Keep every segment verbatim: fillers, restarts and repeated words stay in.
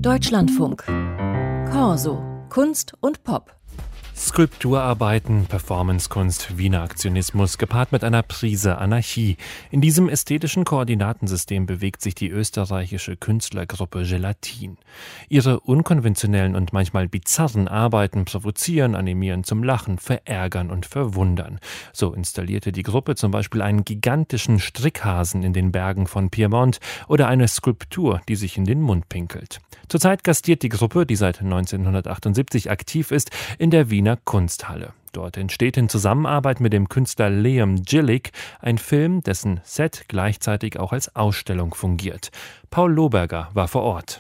Deutschlandfunk. Corso. Kunst und Pop. Skulpturarbeiten, Performancekunst, Wiener Aktionismus, gepaart mit einer Prise Anarchie. In diesem ästhetischen Koordinatensystem bewegt sich die österreichische Künstlergruppe Gelatin. Ihre unkonventionellen und manchmal bizarren Arbeiten provozieren, animieren zum Lachen, verärgern und verwundern. So installierte die Gruppe zum Beispiel einen gigantischen Strickhasen in den Bergen von Piemont oder eine Skulptur, die sich in den Mund pinkelt. Zurzeit gastiert die Gruppe, die seit neunzehnhundertachtundsiebzig aktiv ist, in der Wiener Kunsthalle. Dort entsteht in Zusammenarbeit mit dem Künstler Liam Gillick ein Film, dessen Set gleichzeitig auch als Ausstellung fungiert. Paul Lohberger war vor Ort.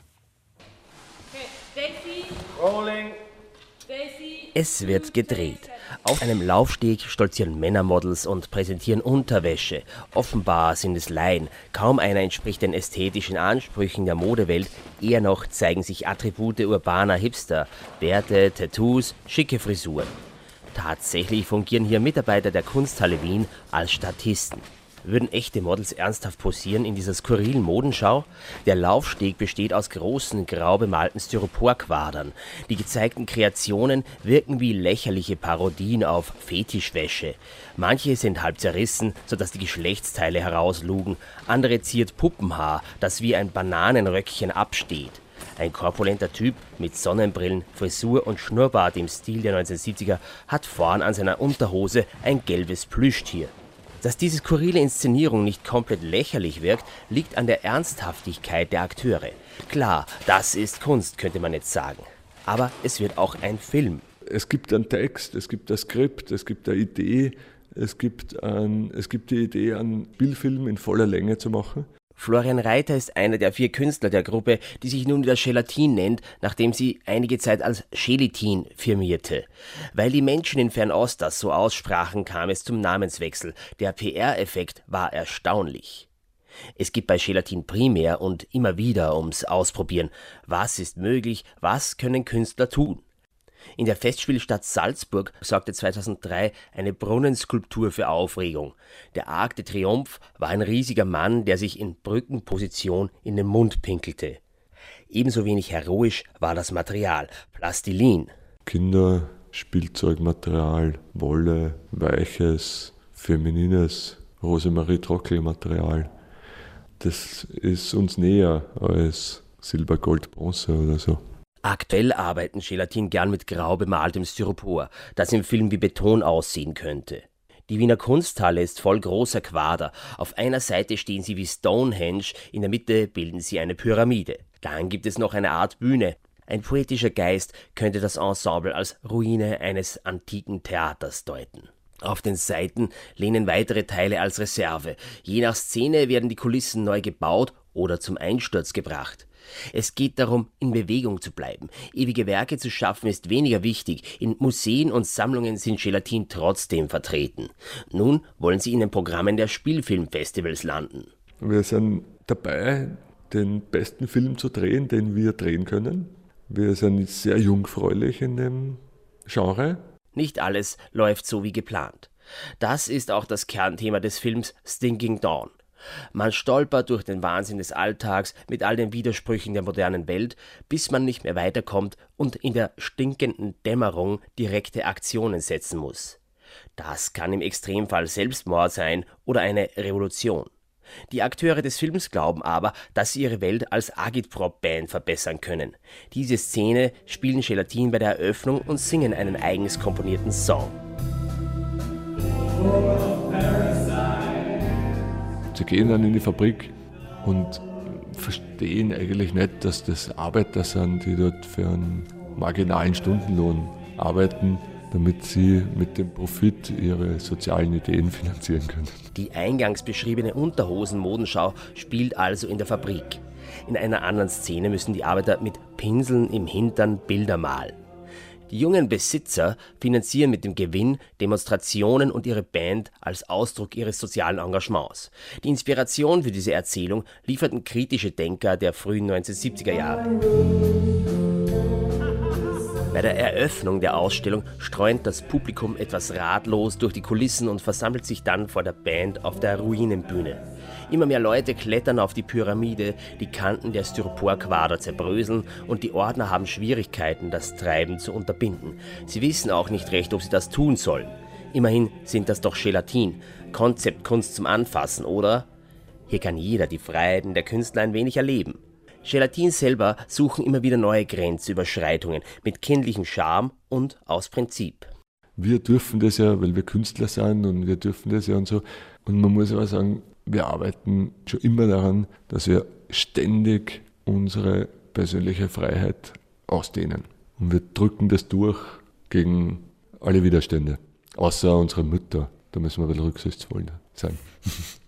Es wird gedreht. Auf einem Laufsteg stolzieren Männermodels und präsentieren Unterwäsche. Offenbar sind es Laien. Kaum einer entspricht den ästhetischen Ansprüchen der Modewelt. Eher noch zeigen sich Attribute urbaner Hipster. Bärte, Tattoos, schicke Frisuren. Tatsächlich fungieren hier Mitarbeiter der Kunsthalle Wien als Statisten. Würden echte Models ernsthaft posieren in dieser skurrilen Modenschau? Der Laufsteg besteht aus großen, grau bemalten Styroporquadern. Die gezeigten Kreationen wirken wie lächerliche Parodien auf Fetischwäsche. Manche sind halb zerrissen, sodass die Geschlechtsteile herauslugen. Andere ziert Puppenhaar, das wie ein Bananenröckchen absteht. Ein korpulenter Typ mit Sonnenbrillen, Frisur und Schnurrbart im Stil der neunzehnhundertsiebziger hat vorn an seiner Unterhose ein gelbes Plüschtier. Dass diese skurrile Inszenierung nicht komplett lächerlich wirkt, liegt an der Ernsthaftigkeit der Akteure. Klar, das ist Kunst, könnte man jetzt sagen. Aber es wird auch ein Film. Es gibt einen Text, es gibt ein Skript, es gibt eine Idee, es gibt, ein, es gibt die Idee, einen Spielfilm in voller Länge zu machen. Florian Reiter ist einer der vier Künstler der Gruppe, die sich nun wieder Gelatin nennt, nachdem sie einige Zeit als Gelitin firmierte. Weil die Menschen in Fernost das so aussprachen, kam es zum Namenswechsel. Der P R-Effekt war erstaunlich. Es geht bei Gelatin primär und immer wieder ums Ausprobieren. Was ist möglich? Was können Künstler tun? In der Festspielstadt Salzburg sorgte zweitausenddrei eine Brunnenskulptur für Aufregung. Der Arc de Triomphe war ein riesiger Mann, der sich in Brückenposition in den Mund pinkelte. Ebenso wenig heroisch war das Material, Plastilin. Kinder, Spielzeugmaterial, Wolle, weiches, feminines, Rosemarie-Trockel-Material. Das ist uns näher als Silber, Gold, Bronze oder so. Aktuell arbeiten Gelatin gern mit grau bemaltem Styropor, das im Film wie Beton aussehen könnte. Die Wiener Kunsthalle ist voll großer Quader. Auf einer Seite stehen sie wie Stonehenge, in der Mitte bilden sie eine Pyramide. Dann gibt es noch eine Art Bühne. Ein poetischer Geist könnte das Ensemble als Ruine eines antiken Theaters deuten. Auf den Seiten lehnen weitere Teile als Reserve. Je nach Szene werden die Kulissen neu gebaut oder zum Einsturz gebracht. Es geht darum, in Bewegung zu bleiben. Ewige Werke zu schaffen ist weniger wichtig. In Museen und Sammlungen sind Gelatin trotzdem vertreten. Nun wollen sie in den Programmen der Spielfilmfestivals landen. Wir sind dabei, den besten Film zu drehen, den wir drehen können. Wir sind sehr jungfräulich in dem Genre. Nicht alles läuft so wie geplant. Das ist auch das Kernthema des Films Stinking Dawn. Man stolpert durch den Wahnsinn des Alltags mit all den Widersprüchen der modernen Welt, bis man nicht mehr weiterkommt und in der stinkenden Dämmerung direkte Aktionen setzen muss. Das kann im Extremfall Selbstmord sein oder eine Revolution. Die Akteure des Films glauben aber, dass sie ihre Welt als Agitprop-Band verbessern können. Diese Szene spielen Gelatin bei der Eröffnung und singen einen eigens komponierten Song. Sie gehen dann in die Fabrik und verstehen eigentlich nicht, dass das Arbeiter sind, die dort für einen marginalen Stundenlohn arbeiten, damit sie mit dem Profit ihre sozialen Ideen finanzieren können. Die eingangs beschriebene Unterhosen-Modenschau spielt also in der Fabrik. In einer anderen Szene müssen die Arbeiter mit Pinseln im Hintern Bilder malen. Die jungen Besitzer finanzieren mit dem Gewinn Demonstrationen und ihre Band als Ausdruck ihres sozialen Engagements. Die Inspiration für diese Erzählung lieferten kritische Denker der frühen neunzehnhundertsiebziger Jahre. Bei der Eröffnung der Ausstellung streunt das Publikum etwas ratlos durch die Kulissen und versammelt sich dann vor der Band auf der Ruinenbühne. Immer mehr Leute klettern auf die Pyramide, die Kanten der Styroporquader zerbröseln und die Ordner haben Schwierigkeiten, das Treiben zu unterbinden. Sie wissen auch nicht recht, ob sie das tun sollen. Immerhin sind das doch Gelatin, Konzeptkunst zum Anfassen, oder? Hier kann jeder die Freiheiten der Künstler ein wenig erleben. Gelatin selber suchen immer wieder neue Grenzüberschreitungen mit kindlichem Charme und aus Prinzip. Wir dürfen das ja, weil wir Künstler sind und wir dürfen das ja und so. Und man muss aber sagen, wir arbeiten schon immer daran, dass wir ständig unsere persönliche Freiheit ausdehnen. Und wir drücken das durch gegen alle Widerstände. Außer unsere Mütter. Da müssen wir ein bisschen rücksichtsvoll sein.